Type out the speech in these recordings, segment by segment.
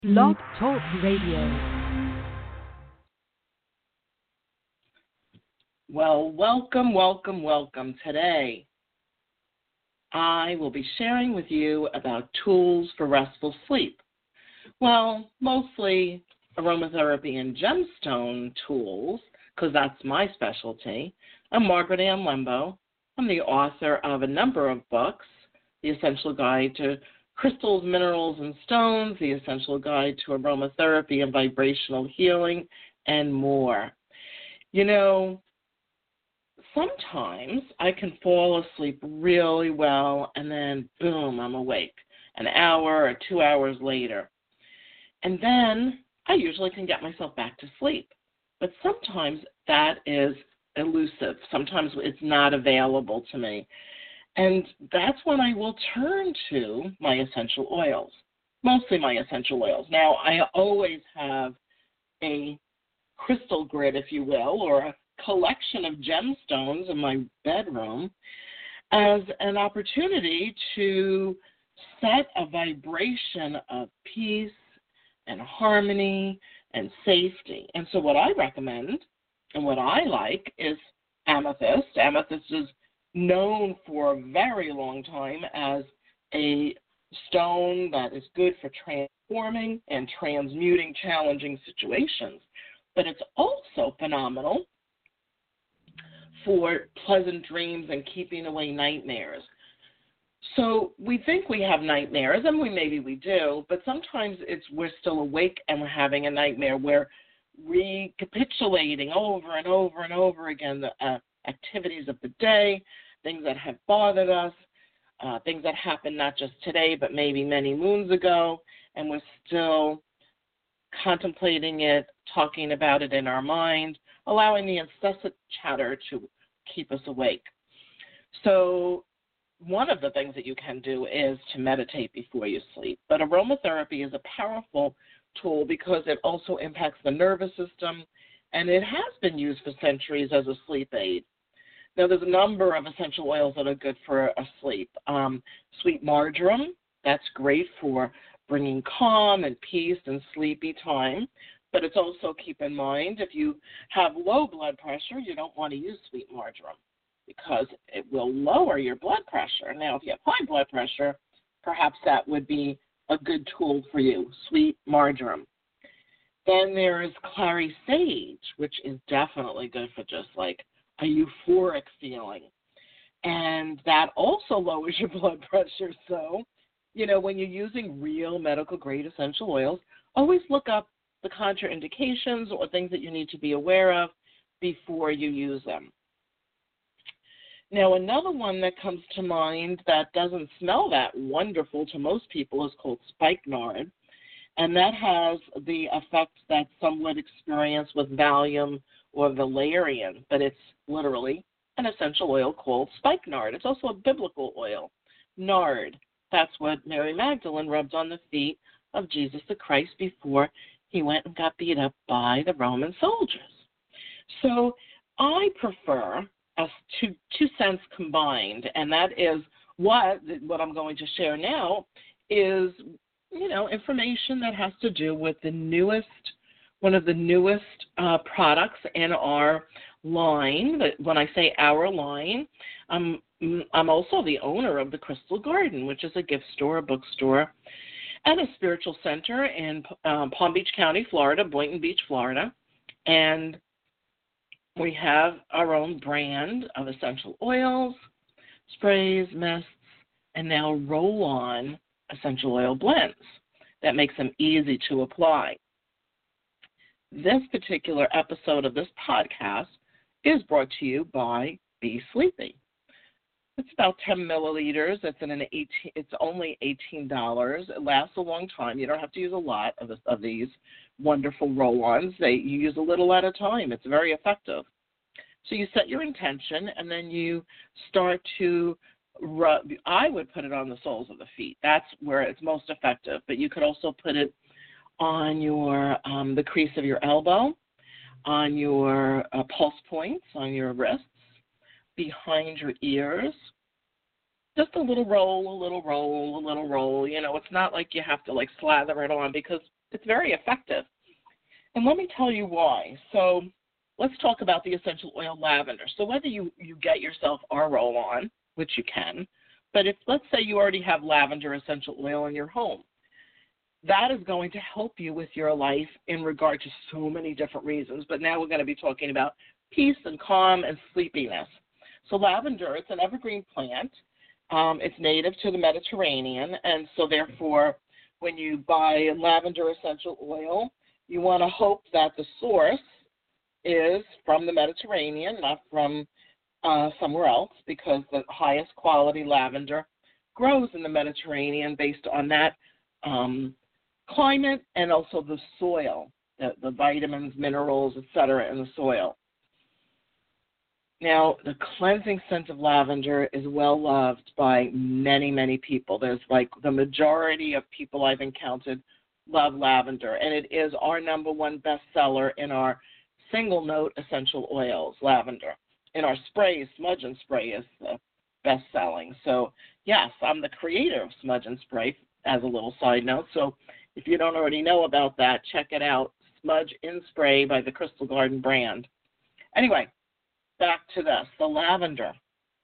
Blog Talk Radio. Well, welcome. Today, I will be sharing with you about tools for restful sleep. Well, mostly aromatherapy and gemstone tools, because that's my specialty. I'm Margaret Ann Lembo. I'm the author of a number of books, The Essential Guide to Crystals, Minerals, and Stones, The Essential Guide to Aromatherapy and Vibrational Healing, and more. You know, sometimes I can fall asleep really well, and then, boom, I'm awake an hour or 2 hours later. And then I usually can get myself back to sleep. But sometimes that is elusive. Sometimes it's not available to me. And that's when I will turn to my essential oils, mostly my essential oils. Now, I always have a crystal grid, if you will, or a collection of gemstones in my bedroom as an opportunity to set a vibration of peace and harmony and safety. And so what I recommend and what I like is amethyst. Amethyst is known for a very long time as a stone that is good for transforming and transmuting challenging situations. But it's also phenomenal for pleasant dreams and keeping away nightmares. So we think we have nightmares, and maybe we do, but sometimes we're still awake and we're having a nightmare. We're recapitulating over and over and over again the activities of the day, things that have bothered us, things that happened not just today but maybe many moons ago, and we're still contemplating it, talking about it in our mind, allowing the incessant chatter to keep us awake. So one of the things that you can do is to meditate before you sleep. But aromatherapy is a powerful tool because it also impacts the nervous system, and it has been used for centuries as a sleep aid. Now, there's a number of essential oils that are good for a sleep. Sweet marjoram, that's great for bringing calm and peace and sleepy time. But it's also, keep in mind, if you have low blood pressure, you don't want to use sweet marjoram because it will lower your blood pressure. Now, if you have high blood pressure, perhaps that would be a good tool for you, sweet marjoram. Then there is clary sage, which is definitely good for just like a euphoric feeling. And that also lowers your blood pressure. So, you know, when you're using real medical-grade essential oils, always look up the contraindications or things that you need to be aware of before you use them. Now, another one that comes to mind that doesn't smell that wonderful to most people is called spikenard, and that has the effect that some would experience with Valium or valerian, but it's literally an essential oil called spikenard. It's also a biblical oil, nard. That's what Mary Magdalene rubbed on the feet of Jesus the Christ before he went and got beat up by the Roman soldiers. So I prefer two scents combined, and that is what I'm going to share now is, you know, information that has to do with one of the newest products in our line. When I say our line, I'm also the owner of the Crystal Garden, which is a gift store, a bookstore, and a spiritual center in Palm Beach County, Florida, Boynton Beach, Florida. And we have our own brand of essential oils, sprays, mists, and now roll-on essential oil blends that makes them easy to apply. This particular episode of this podcast is brought to you by Be Sleepy. It's about 10 milliliters. It's only $18. It lasts a long time. You don't have to use a lot of these wonderful roll-ons. You use a little at a time. It's very effective. So you set your intention, and then you start to rub. I would put it on the soles of the feet. That's where it's most effective. But you could also put it on your the crease of your elbow, on your pulse points, on your wrists, behind your ears. Just a little roll, a little roll, a little roll. You know, it's not like you have to like slather it on because It's very effective. And let me tell you why. So let's talk about the essential oil lavender. So whether you get yourself our roll-on, which you can, but if, let's say you already have lavender essential oil in your home, that is going to help you with your life in regard to so many different reasons. But now we're going to be talking about peace and calm and sleepiness. So lavender, it's an evergreen plant. It's native to the Mediterranean, and so therefore when you buy lavender essential oil, you want to hope that the source is from the Mediterranean, not from somewhere else, because the highest quality lavender grows in the Mediterranean based on that climate and also the soil, the vitamins, minerals, etc. in the soil. Now, the cleansing scent of lavender is well loved by many, many people. There's like the majority of people I've encountered love lavender, and it is our number one bestseller in our single note essential oils, lavender. In our sprays, Smudge and Spray is the best selling. So, yes, I'm the creator of Smudge and Spray as a little side note. So, if you don't already know about that, check it out, Smudge and Spray by the Crystal Garden brand. Anyway, back to this, the lavender.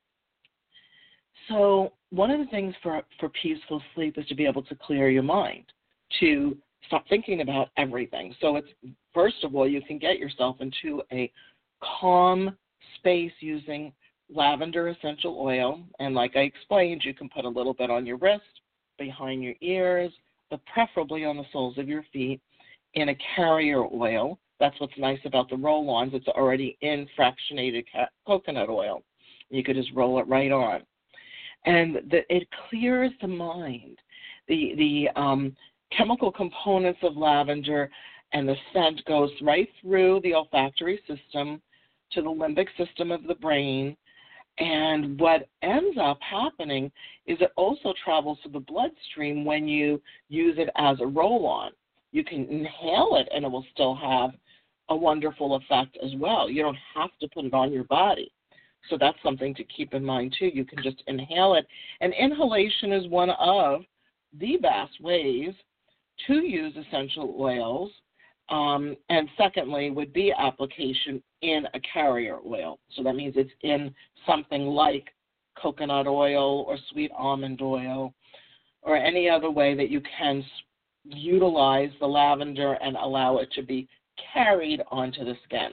So one of the things for peaceful sleep is to be able to clear your mind, to stop thinking about everything. So it's, first of all, you can get yourself into a calm space using lavender essential oil. And like I explained, you can put a little bit on your wrist, behind your ears, but preferably on the soles of your feet in a carrier oil. That's what's nice about the roll-ons. It's already in fractionated coconut oil. You could just roll it right on. And it clears the mind. The chemical components of lavender and the scent goes right through the olfactory system to the limbic system of the brain. And what ends up happening is it also travels to the bloodstream when you use it as a roll-on. You can inhale it and it will still have a wonderful effect as well. You don't have to put it on your body. So that's something to keep in mind too. You can just inhale it. And inhalation is one of the best ways to use essential oils. And secondly would be application in a carrier oil. So that means it's in something like coconut oil or sweet almond oil or any other way that you can utilize the lavender and allow it to be carried onto the skin.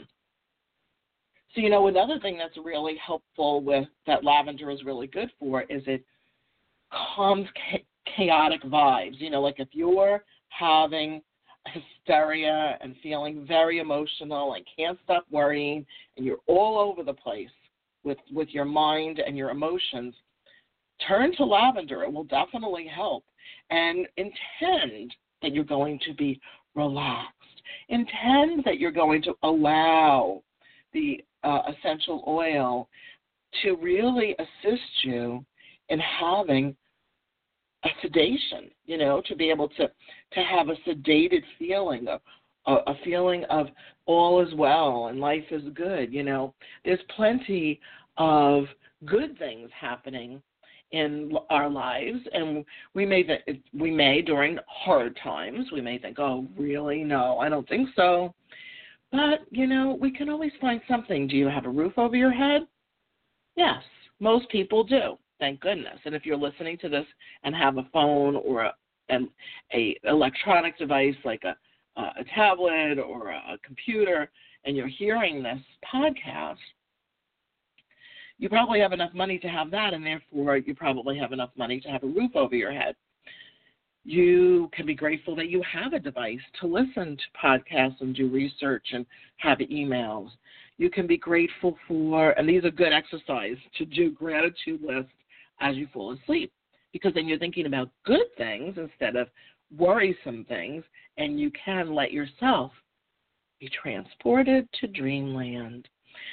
So, another thing that's really helpful with that lavender is really good for is it calms chaotic vibes. Like if you're having hysteria and feeling very emotional and can't stop worrying and you're all over the place with your mind and your emotions, turn to lavender. It will definitely help. And intend that you're going to be relaxed. Intend that you're going to allow the essential oil to really assist you in having a sedation, to be able to have a sedated feeling, a feeling of all is well and life is good. There's plenty of good things happening in our lives, and we may during hard times, we may think, oh, really? No, I don't think so. But, we can always find something. Do you have a roof over your head? Yes, most people do, thank goodness. And if you're listening to this and have a phone or a electronic device like a tablet or a computer, and you're hearing this podcast, you probably have enough money to have that, and therefore you probably have enough money to have a roof over your head. You can be grateful that you have a device to listen to podcasts and do research and have emails. You can be grateful for, and these are good exercise, to do gratitude lists as you fall asleep, because then you're thinking about good things instead of worrisome things, and you can let yourself be transported to dreamland.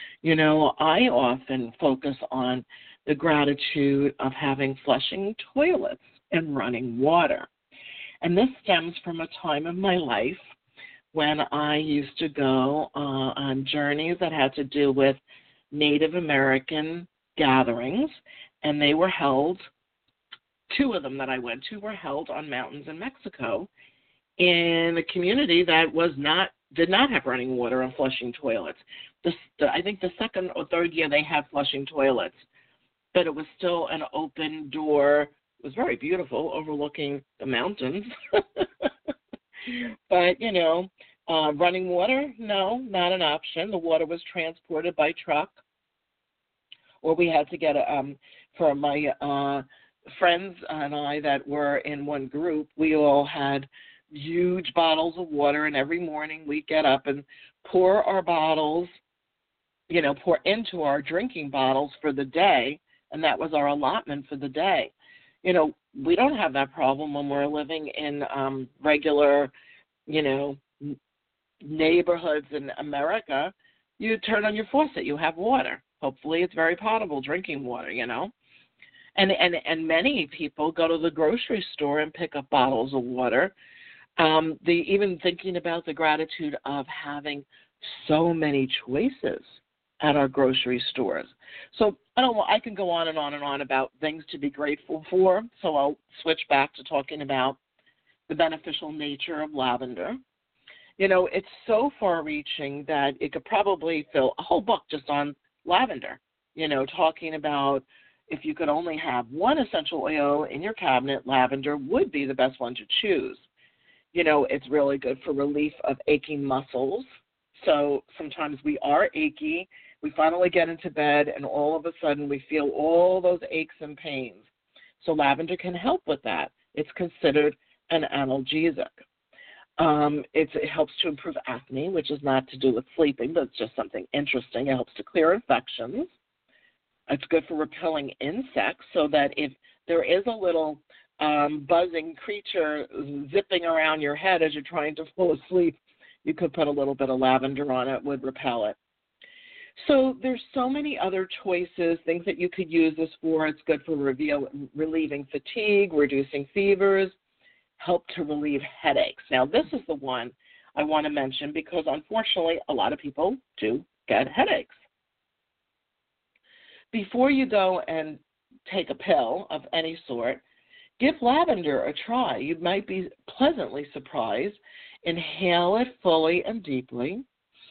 I often focus on the gratitude of having flushing toilets and running water. And this stems from a time of my life when I used to go on journeys that had to do with Native American gatherings, and they were held, two of them that I went to were held on mountains in Mexico. in a community that did not have running water and flushing toilets. I think the second or third year they had flushing toilets, but it was still an open door. It was very beautiful, overlooking the mountains. But, running water, no, not an option. The water was transported by truck, or we had to get for my friends and I that were in one group, we all had huge bottles of water, and every morning we'd get up and pour our bottles, pour into our drinking bottles for the day, and that was our allotment for the day. We don't have that problem when we're living in regular, neighborhoods in America. You turn on your faucet, you have water. Hopefully it's very potable drinking water, And many people go to the grocery store and pick up bottles of water. Even thinking about the gratitude of having so many choices at our grocery stores. So I can go on and on and on about things to be grateful for. So I'll switch back to talking about the beneficial nature of lavender. It's so far-reaching that it could probably fill a whole book just on lavender. Talking about if you could only have one essential oil in your cabinet, lavender would be the best one to choose. It's really good for relief of aching muscles. So sometimes we are achy. We finally get into bed, and all of a sudden we feel all those aches and pains. So lavender can help with that. It's considered an analgesic. It helps to improve acne, which is not to do with sleeping, but it's just something interesting. It helps to clear infections. It's good for repelling insects, so that if there is a little buzzing creature zipping around your head as you're trying to fall asleep, you could put a little bit of lavender on it. It would repel it. So there's so many other choices, things that you could use this for. It's good for relieving fatigue, reducing fevers, help to relieve headaches. Now, this is the one I want to mention because, unfortunately, a lot of people do get headaches. Before you go and take a pill of any sort, give lavender a try. You might be pleasantly surprised. Inhale it fully and deeply.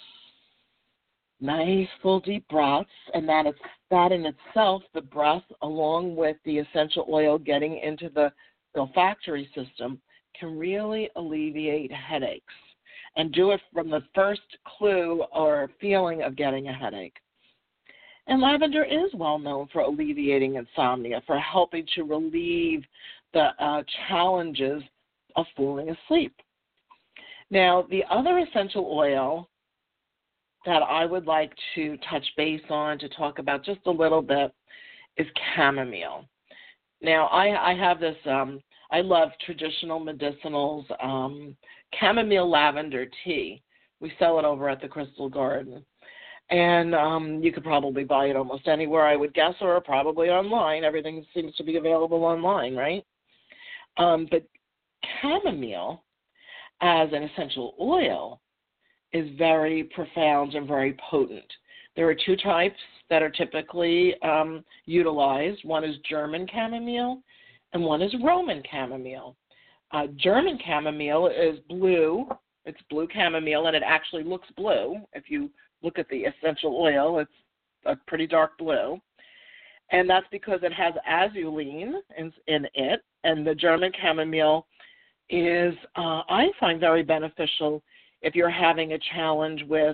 Nice, full, deep breaths, and that in itself, the breath, along with the essential oil getting into the olfactory system, can really alleviate headaches, and do it from the first clue or feeling of getting a headache. And lavender is well known for alleviating insomnia, for helping to relieve the challenges of falling asleep. Now, the other essential oil that I would like to touch base on, to talk about just a little bit, is chamomile. Now, I have this, I love traditional medicinals, chamomile lavender tea. We sell it over at the Crystal Garden. And you could probably buy it almost anywhere, I would guess, or probably online. Everything seems to be available online, right? But chamomile, as an essential oil, is very profound and very potent. There are two types that are typically utilized. One is German chamomile, and one is Roman chamomile. German chamomile is blue. It's blue chamomile, and it actually looks blue. If you look at the essential oil, it's a pretty dark blue. And that's because it has azulene in it, and the German chamomile is, I find, very beneficial if you're having a challenge with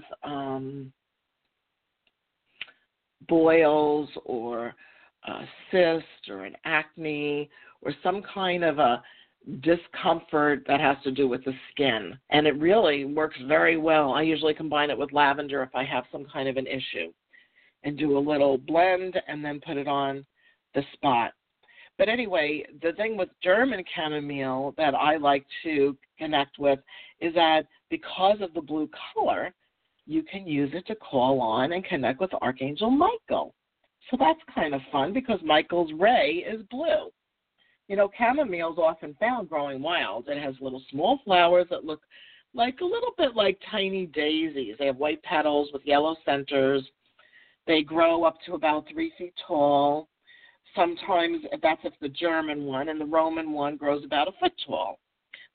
boils or a cyst or an acne or some kind of a discomfort that has to do with the skin. And it really works very well. I usually combine it with lavender if I have some kind of an issue, and do a little blend and then put it on the spot. But anyway, the thing with German chamomile that I like to connect with is that because of the blue color, you can use it to call on and connect with Archangel Michael. So that's kind of fun because Michael's ray is blue. Chamomile is often found growing wild. It has little small flowers that look like a little bit like tiny daisies. They have white petals with yellow centers. They grow up to about 3 feet tall. Sometimes that's if the German one, and the Roman one grows about 1 foot tall.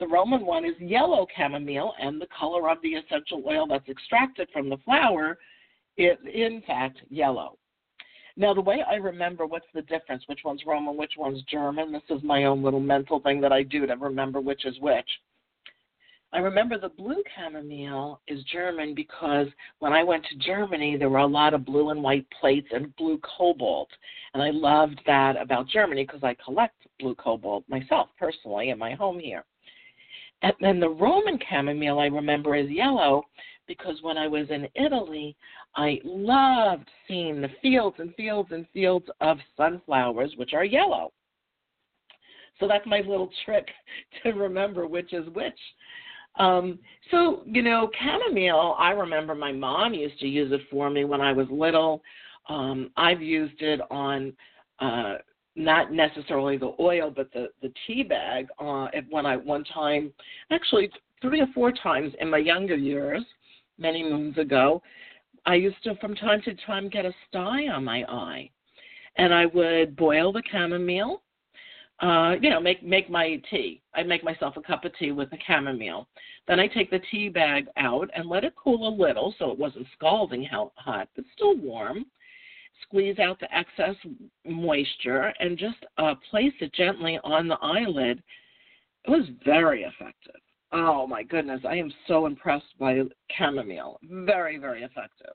The Roman one is yellow chamomile, and the color of the essential oil that's extracted from the flower is, in fact, yellow. Now, the way I remember what's the difference, which one's Roman, which one's German, this is my own little mental thing that I do to remember which is which. I remember the blue chamomile is German because when I went to Germany, there were a lot of blue and white plates and blue cobalt. And I loved that about Germany because I collect blue cobalt myself personally in my home here. And then the Roman chamomile I remember is yellow because when I was in Italy, I loved seeing the fields and fields and fields of sunflowers, which are yellow. So that's my little trick to remember which is which. So, chamomile, I remember my mom used to use it for me when I was little. I've used it on not necessarily the oil, but the tea bag one time, actually 3 or 4 times in my younger years, many moons ago, I used to from time to time get a sty on my eye. And I would boil the chamomile, make my tea. I'd make myself a cup of tea with the chamomile. Then I take the tea bag out and let it cool a little so it wasn't scalding hot, but still warm. Squeeze out the excess moisture and just place it gently on the eyelid. It was very effective. Oh, my goodness. I am so impressed by chamomile. Very, very effective.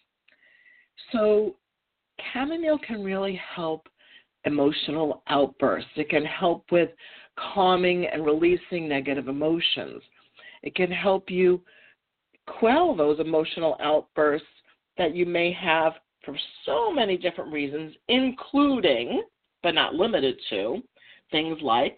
So chamomile can really help emotional outbursts. It can help with calming and releasing negative emotions. It can help you quell those emotional outbursts that you may have for so many different reasons, including, but not limited to, things like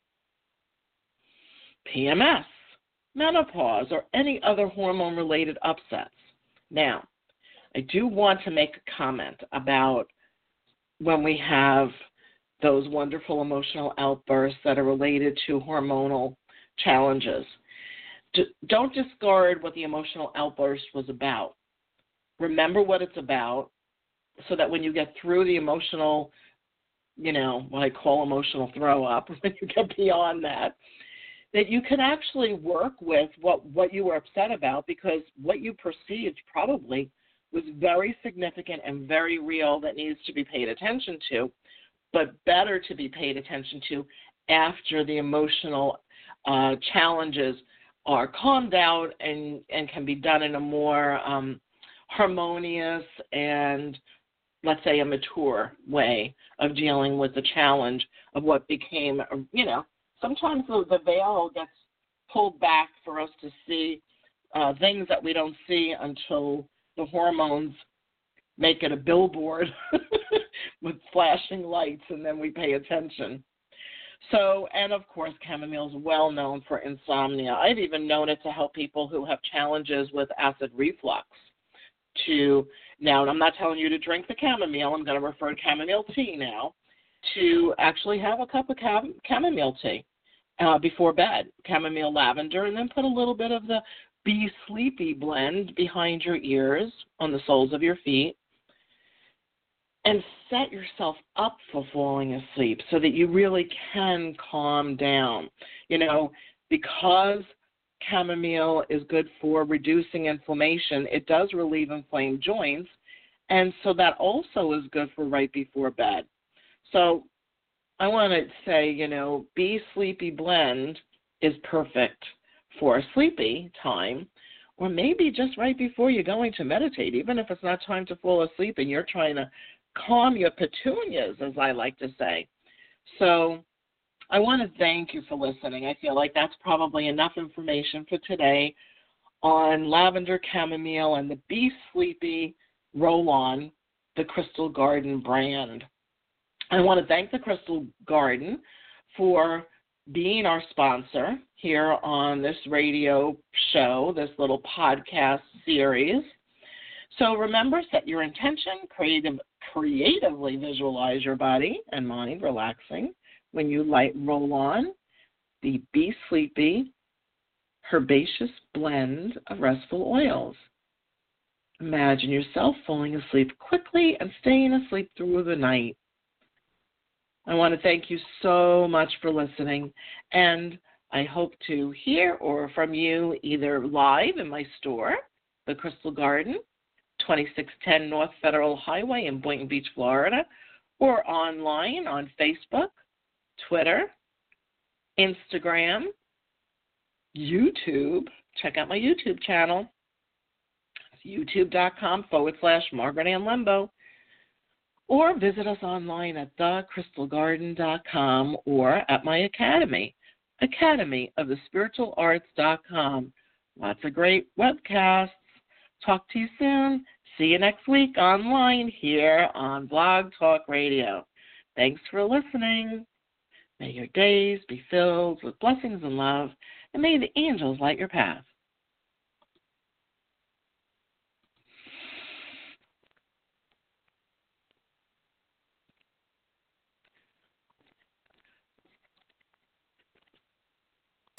PMS, menopause, or any other hormone-related upsets. Now, I do want to make a comment about when we have those wonderful emotional outbursts that are related to hormonal challenges. Don't discard what the emotional outburst was about. Remember what it's about so that when you get through the emotional, what I call emotional throw-up, when you get beyond that you can actually work with what you were upset about, because what you perceived probably was very significant and very real that needs to be paid attention to, but better to be paid attention to after the emotional challenges are calmed out and can be done in a more harmonious and, let's say, a mature way of dealing with the challenge of what became, sometimes the veil gets pulled back for us to see things that we don't see until the hormones make it a billboard with flashing lights, and then we pay attention. So, and of course, chamomile is well known for insomnia. I've even known it to help people who have challenges with acid reflux. Now, I'm not telling you to drink the chamomile. I'm going to refer to chamomile tea now, to actually have a cup of chamomile tea before bed, chamomile lavender, and then put a little bit of the Be Sleepy blend behind your ears on the soles of your feet, and set yourself up for falling asleep so that you really can calm down. Because chamomile is good for reducing inflammation, it does relieve inflamed joints, and so that also is good for right before bed. So I want to say, Be Sleepy blend is perfect for a sleepy time, or maybe just right before you're going to meditate, even if it's not time to fall asleep and you're trying to calm your petunias, as I like to say. So I want to thank you for listening. I feel like that's probably enough information for today on lavender chamomile and the Be Sleepy roll-on, the Crystal Garden brand. I want to thank the Crystal Garden for being our sponsor here on this radio show, this little podcast series. So remember, set your intention, creatively visualize your body and mind relaxing when you roll on the Be Sleepy herbaceous blend of restful oils. Imagine yourself falling asleep quickly and staying asleep through the night. I want to thank you so much for listening, and I hope to hear or from you either live in my store, The Crystal Garden, 2610 North Federal Highway in Boynton Beach, Florida, or online on Facebook, Twitter, Instagram, YouTube. Check out my YouTube channel. It's youtube.com/Margaret Ann Lembo. Or visit us online at thecrystalgarden.com or at my academy, academyofthespiritualarts.com. Lots of great webcasts. Talk to you soon. See you next week online here on Blog Talk Radio. Thanks for listening. May your days be filled with blessings and love, and may the angels light your path.